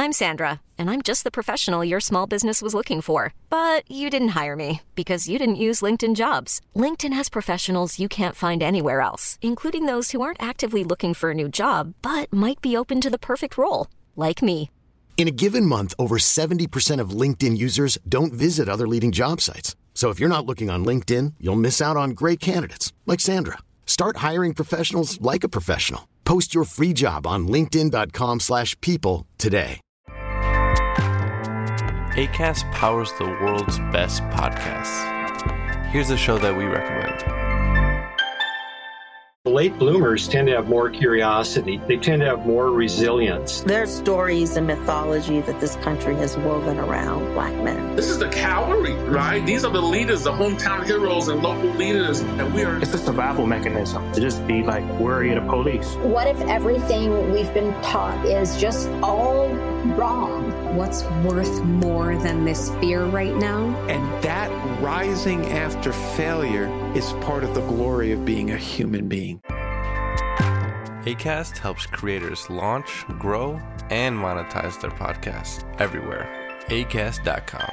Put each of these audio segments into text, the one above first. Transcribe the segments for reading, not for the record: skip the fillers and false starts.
I'm Sandra, and I'm just the professional your small business was looking for. But you didn't hire me because you didn't use LinkedIn Jobs. LinkedIn has professionals you can't find anywhere else, including those who aren't actively looking for a new job, but might be open to the perfect role, like me. In a given month, over 70% of LinkedIn users don't visit other leading job sites. So if you're not looking on LinkedIn, you'll miss out on great candidates like Sandra. Start hiring professionals like a professional. Post your free job on linkedin.com/people today. Acast powers the world's best podcasts. Here's a show that we recommend. Late bloomers tend to have more curiosity. They tend to have more resilience. There's stories and mythology that this country has woven around Black men. This is the cavalry, right? These are the leaders, the hometown heroes and local leaders. And we are... It's a survival mechanism to just be like worry of the police. What if everything we've been taught is just all wrong? What's worth more than this fear right now? And that rising after failure is part of the glory of being a human being. Acast helps creators launch, grow, and monetize their podcasts everywhere. Acast.com.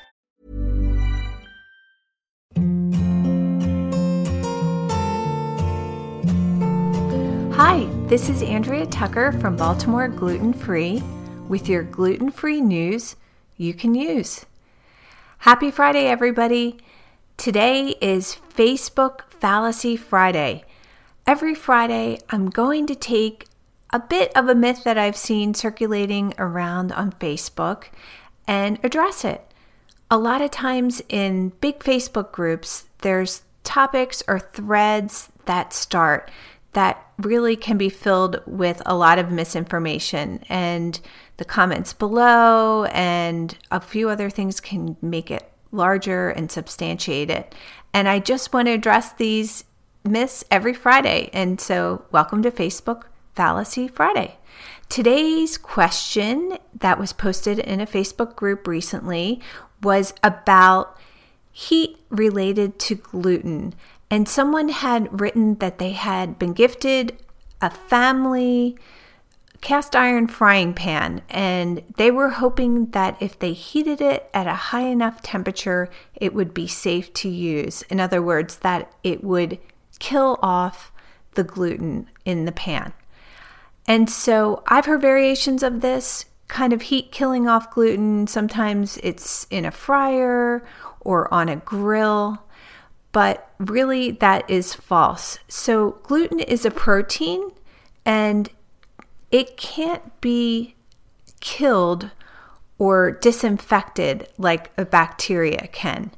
Hi, this is Andrea Tucker from Baltimore Gluten Free with your gluten-free news you can use. Happy Friday, everybody. Today is Facebook Fallacy Friday. Every Friday, I'm going to take a bit of a myth that I've seen circulating around on Facebook and address it. A lot of times in big Facebook groups, there's topics or threads that start that really can be filled with a lot of misinformation, and the comments below and a few other things can make it larger and substantiate it. And I just want to address these myths every Friday. And so welcome to Facebook Fallacy Friday. Today's question that was posted in a Facebook group recently was about heat related to gluten. And someone had written that they had been gifted a family cast iron frying pan, and they were hoping that if they heated it at a high enough temperature, it would be safe to use. In other words, that it would kill off the gluten in the pan. And so I've heard variations of this kind of heat killing off gluten. Sometimes it's in a fryer or on a grill, but really that is false. So gluten is a protein, and it can't be killed or disinfected like a bacteria can.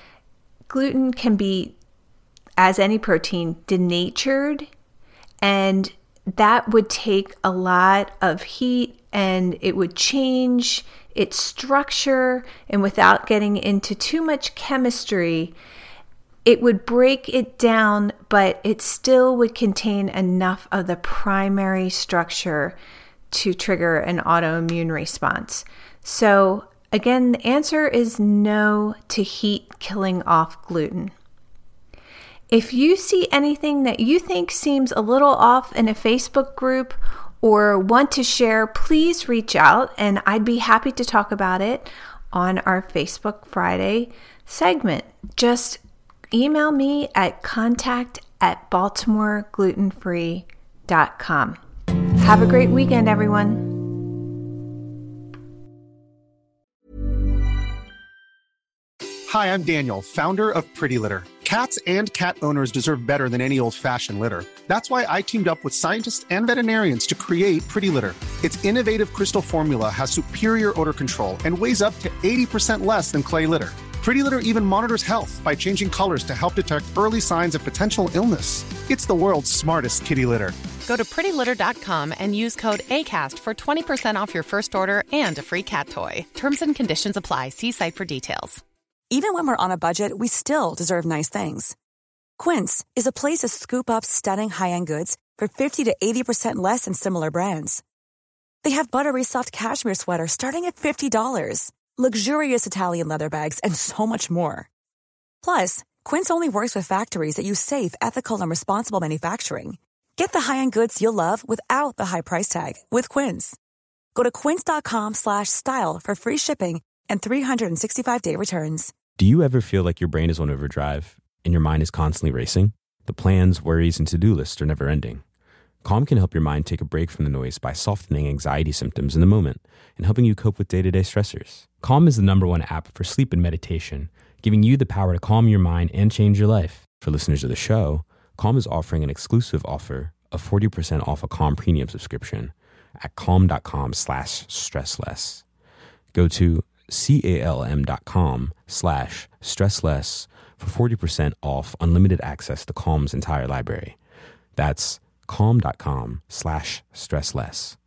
Gluten can be, as any protein, denatured, and that would take a lot of heat and it would change its structure, and without getting into too much chemistry, it would break it down, but it still would contain enough of the primary structure to trigger an autoimmune response. So again, the answer is no to heat killing off gluten. If you see anything that you think seems a little off in a Facebook group or want to share, please reach out and I'd be happy to talk about it on our Facebook Friday segment. Just email me at contact@baltimoreglutenfree.com. Have a great weekend, everyone. Hi, I'm Daniel, founder of Pretty Litter. Cats and cat owners deserve better than any old-fashioned litter. That's why I teamed up with scientists and veterinarians to create Pretty Litter. Its innovative crystal formula has superior odor control and weighs up to 80% less than clay litter. Pretty Litter even monitors health by changing colors to help detect early signs of potential illness. It's the world's smartest kitty litter. Go to prettylitter.com and use code ACAST for 20% off your first order and a free cat toy. Terms and conditions apply. See site for details. Even when we're on a budget, we still deserve nice things. Quince is a place to scoop up stunning high-end goods for 50 to 80% less than similar brands. They have buttery soft cashmere sweaters starting at $50, luxurious Italian leather bags, and so much more. Plus, Quince only works with factories that use safe, ethical, and responsible manufacturing. Get the high-end goods you'll love without the high price tag with Quince. Go to quince.com/style for free shipping and 365-day returns. Do you ever feel like your brain is on overdrive and your mind is constantly racing? The plans, worries, and to-do lists are never ending. Calm can help your mind take a break from the noise by softening anxiety symptoms in the moment and helping you cope with day-to-day stressors. Calm is the #1 app for sleep and meditation, giving you the power to calm your mind and change your life. For listeners of the show, Calm is offering an exclusive offer of 40% off a Calm premium subscription at calm.com/stressless. Go to calm.com/stressless for 40% off unlimited access to Calm's entire library. That's calm.com/stressless.